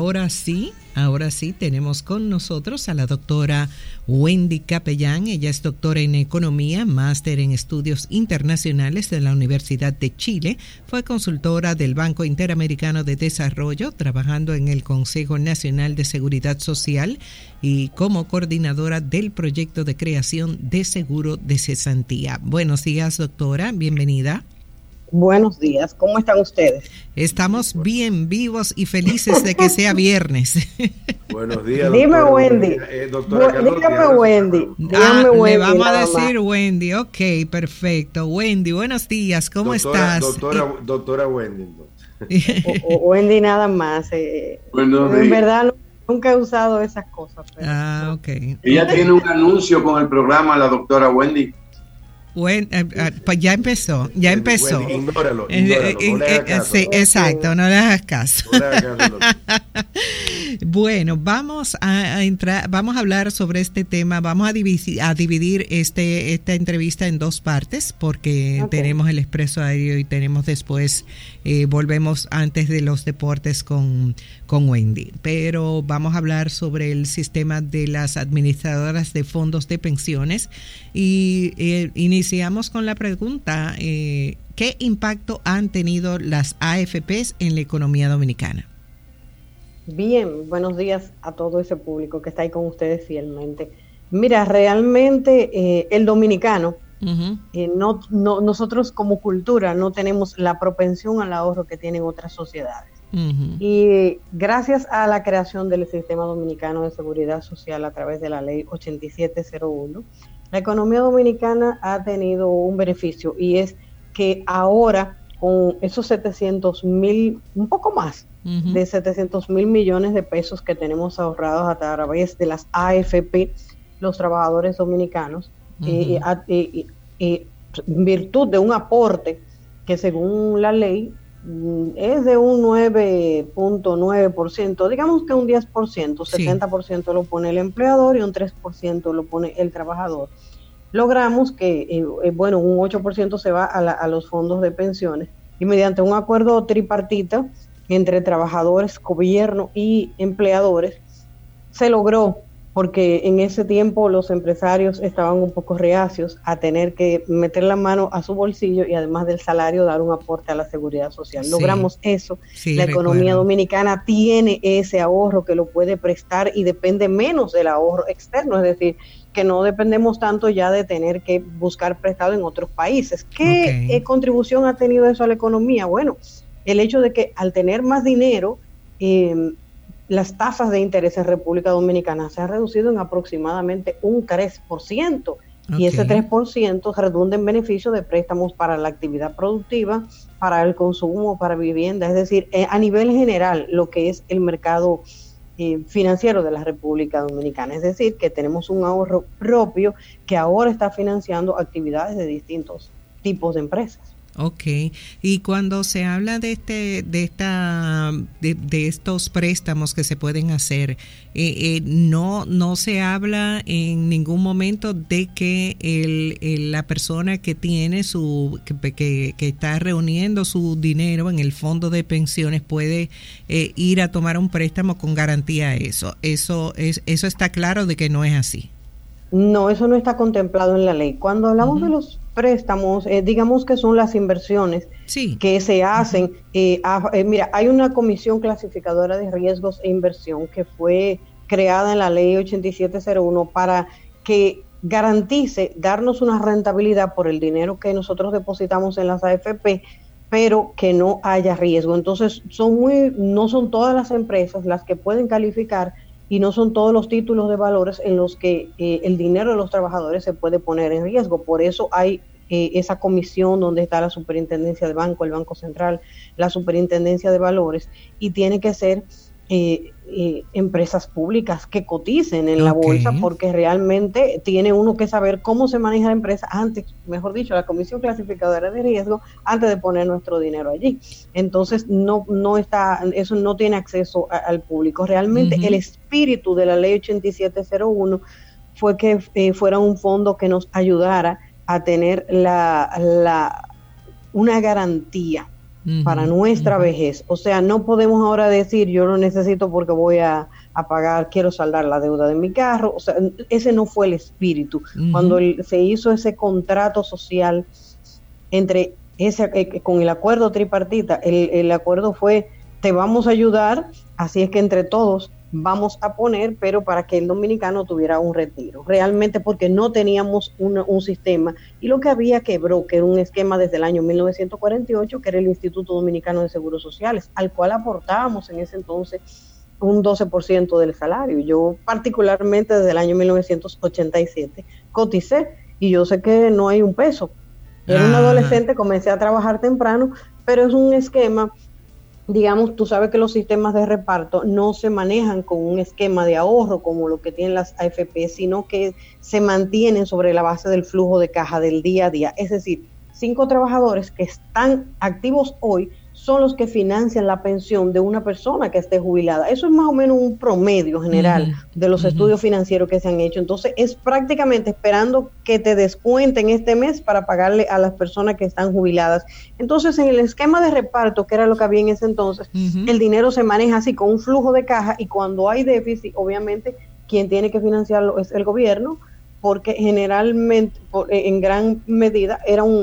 ahora sí tenemos con nosotros a la doctora Wendy Capellán. Ella es doctora en Economía, máster en Estudios Internacionales de la Universidad de Chile. Fue consultora del Banco Interamericano de Desarrollo, trabajando en el Consejo Nacional de Seguridad Social y como coordinadora del proyecto de creación de seguro de cesantía. Buenos días, doctora. Bienvenida. Buenos días, ¿cómo están ustedes? Estamos bien vivos y felices de que sea viernes. Buenos días, dime Wendy. Doctora Dígame Wendy. Le vamos a decir Wendy, ok, perfecto. Wendy, buenos días, ¿cómo estás? Doctora Wendy. Wendy nada más. En verdad nunca he usado esas cosas. Pero... ok. Ella tiene un anuncio con el programa, la doctora Wendy. Bueno, pues ya empezó. Wendy, ignóralo, no le hagas caso. Sí, exacto, no le hagas caso. No le hagas caso. Bueno, vamos a hablar sobre este tema. Vamos a dividir esta entrevista en dos partes, porque tenemos el Expreso Aéreo y tenemos después, volvemos antes de los deportes con Wendy. Pero vamos a hablar sobre el sistema de las administradoras de fondos de pensiones y iniciamos con la pregunta, ¿qué impacto han tenido las AFPs en la economía dominicana? Bien, buenos días a todo ese público que está ahí con ustedes fielmente. Mira, realmente el dominicano, nosotros como cultura no tenemos la propensión al ahorro que tienen otras sociedades. Y gracias a la creación del Sistema Dominicano de Seguridad Social a través de la Ley 8701, la economía dominicana ha tenido un beneficio, y es que ahora con esos 700,000, un poco más de 700,000 millones de pesos que tenemos ahorrados a través de las AFP, los trabajadores dominicanos, en virtud de un aporte que según la ley es de un 9.9%, digamos que un 10%, 70% lo pone el empleador y un 3% lo pone el trabajador. Logramos que, un 8% se va a los fondos de pensiones, y mediante un acuerdo tripartita entre trabajadores, gobierno y empleadores, se logró, porque en ese tiempo los empresarios estaban un poco reacios a tener que meter la mano a su bolsillo y además del salario dar un aporte a la seguridad social. Logramos eso. La economía dominicana tiene ese ahorro que lo puede prestar y depende menos del ahorro externo, es decir, que no dependemos tanto ya de tener que buscar prestado en otros países. ¿Qué contribución ha tenido eso a la economía? Bueno, el hecho de que al tener más dinero, las tasas de interés en República Dominicana se han reducido en aproximadamente un 3%, y ese 3% redunda en beneficio de préstamos para la actividad productiva, para el consumo, para vivienda, es decir, a nivel general, lo que es el mercado financiero de la República Dominicana, es decir, que tenemos un ahorro propio que ahora está financiando actividades de distintos tipos de empresas. Y cuando se habla de estos préstamos que se pueden hacer, no se habla en ningún momento de que la persona que tiene que está reuniendo su dinero en el fondo de pensiones puede ir a tomar un préstamo con garantía a eso. Eso está claro de que no es así. No, eso no está contemplado en la ley. Cuando hablamos de los préstamos, digamos que son las inversiones que se hacen. Mira, hay una comisión clasificadora de riesgos e inversión que fue creada en la ley 8701 para que garantice darnos una rentabilidad por el dinero que nosotros depositamos en las AFP, pero que no haya riesgo. Entonces, no son todas las empresas las que pueden calificar, y no son todos los títulos de valores en los que el dinero de los trabajadores se puede poner en riesgo. Por eso hay esa comisión donde está la Superintendencia de Banco, el Banco Central, la Superintendencia de Valores, y tiene que ser empresas públicas que coticen en la bolsa, porque realmente tiene uno que saber cómo se maneja la empresa antes, mejor dicho, la Comisión Clasificadora de Riesgo, antes de poner nuestro dinero allí. Entonces eso no tiene acceso al público. Realmente el espíritu de la ley 8701 fue que fuera un fondo que nos ayudara a tener una garantía para nuestra vejez. O sea, no podemos ahora decir yo lo necesito porque voy a pagar, quiero saldar la deuda de mi carro. O sea, ese no fue el espíritu. Cuando se hizo ese contrato social entre con el acuerdo tripartita, el acuerdo fue, te vamos a ayudar, así es que entre todos vamos a poner, pero para que el dominicano tuviera un retiro, realmente porque no teníamos un sistema, y lo que había quebró, que era un esquema desde el año 1948, que era el Instituto Dominicano de Seguros Sociales, al cual aportábamos en ese entonces un 12% del salario. Yo particularmente desde el año 1987 coticé, y yo sé que no hay un peso. Era un adolescente, comencé a trabajar temprano, pero es un esquema, digamos, tú sabes que los sistemas de reparto no se manejan con un esquema de ahorro como lo que tienen las AFP, sino que se mantienen sobre la base del flujo de caja del día a día. Es decir, 5 trabajadores que están activos hoy son los que financian la pensión de una persona que esté jubilada. Eso es más o menos un promedio general de los estudios financieros que se han hecho. Entonces, es prácticamente esperando que te descuenten este mes para pagarle a las personas que están jubiladas. Entonces, en el esquema de reparto, que era lo que había en ese entonces, el dinero se maneja así, con un flujo de caja, y cuando hay déficit, obviamente, quien tiene que financiarlo es el gobierno, porque generalmente, en gran medida,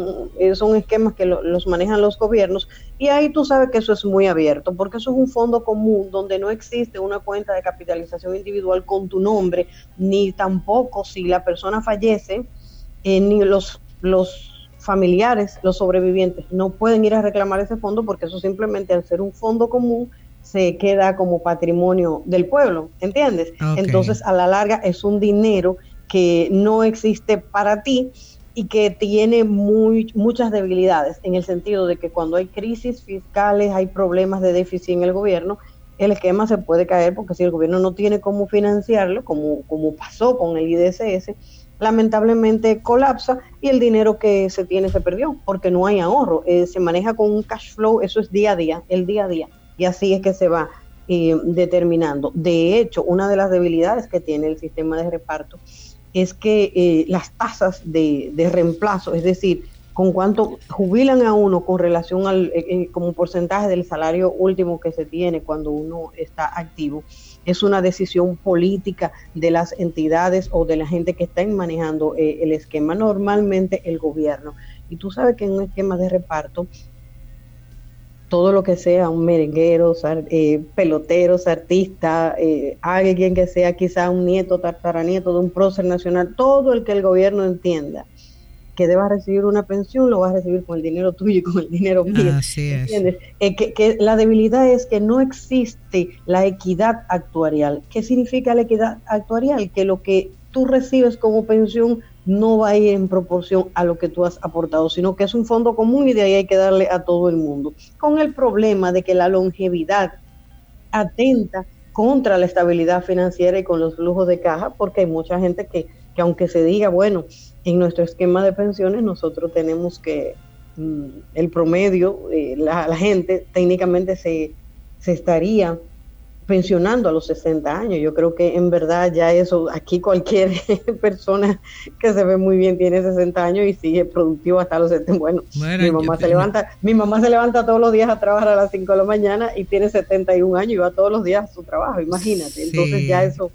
son esquemas que los manejan los gobiernos, y ahí tú sabes que eso es muy abierto, porque eso es un fondo común donde no existe una cuenta de capitalización individual con tu nombre, ni tampoco, si la persona fallece, ni los familiares, los sobrevivientes, no pueden ir a reclamar ese fondo, porque eso simplemente, al ser un fondo común, se queda como patrimonio del pueblo, ¿entiendes? Okay. Entonces, a la larga, es un dinero que no existe para ti y que tiene muchas debilidades, en el sentido de que cuando hay crisis fiscales, hay problemas de déficit en el gobierno, el esquema se puede caer, porque si el gobierno no tiene cómo financiarlo, como pasó con el IDSS, lamentablemente colapsa y el dinero que se tiene se perdió, porque no hay ahorro, se maneja con un cash flow, eso es día a día, el día a día, y así es que se va determinando. De hecho, una de las debilidades que tiene el sistema de reparto es que las tasas de reemplazo, es decir, con cuánto jubilan a uno con relación al como porcentaje del salario último que se tiene cuando uno está activo, es una decisión política de las entidades o de la gente que están manejando el esquema, normalmente el gobierno. Y tú sabes que en un esquema de reparto, todo lo que sea un merenguero, peloteros, artista, alguien que sea quizá un nieto, tataranieto de un prócer nacional, todo el que el gobierno entienda que deba recibir una pensión, lo va a recibir con el dinero tuyo y con el dinero mío. Así es. ¿Entiendes? Que la debilidad es que no existe la equidad actuarial. ¿Qué significa la equidad actuarial? Que lo que tú recibes como pensión no va a ir en proporción a lo que tú has aportado, sino que es un fondo común y de ahí hay que darle a todo el mundo. Con el problema de que la longevidad atenta contra la estabilidad financiera y con los flujos de caja, porque hay mucha gente que aunque se diga, bueno, en nuestro esquema de pensiones nosotros tenemos que el promedio, la gente técnicamente se estaría pensionando a los 60 años. Yo creo que en verdad ya eso, aquí cualquier persona que se ve muy bien tiene 60 años y sigue productivo hasta los 70. Bueno, mi mamá se levanta todos los días a trabajar a las 5 de la mañana y tiene 71 años y va todos los días a su trabajo, imagínate. Sí. Entonces ya eso...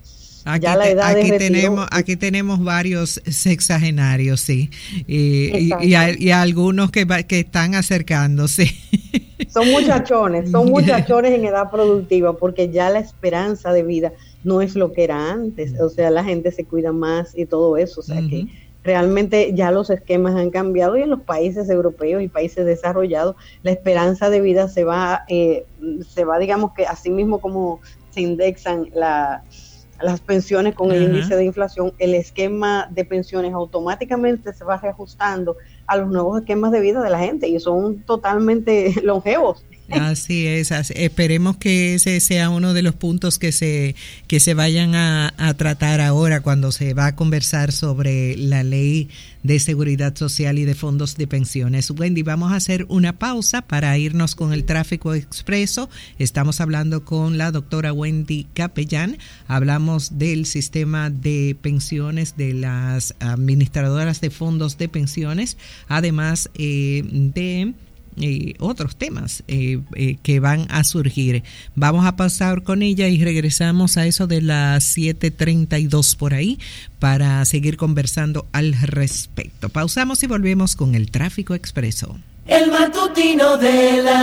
Aquí tenemos varios sexagenarios, sí, y algunos que están acercándose. Son muchachones en edad productiva, porque ya la esperanza de vida no es lo que era antes, o sea, la gente se cuida más y todo eso, o sea que realmente ya los esquemas han cambiado, y en los países europeos y países desarrollados la esperanza de vida se va digamos que así mismo como se indexan las pensiones con el índice de inflación, el esquema de pensiones automáticamente se va reajustando a los nuevos esquemas de vida de la gente y son totalmente longevos. Así es, esperemos que ese sea uno de los puntos que se vayan a tratar ahora cuando se va a conversar sobre la ley de seguridad social y de fondos de pensiones. Wendy, vamos a hacer una pausa para irnos con el tráfico expreso. Estamos hablando con la doctora Wendy Capellán. Hablamos del sistema de pensiones de las administradoras de fondos de pensiones, además de otros temas que van a surgir. Vamos a pasar con ella y regresamos a eso de las 7:32 por ahí para seguir conversando al respecto. Pausamos y volvemos con el Tráfico Expreso. El matutino de la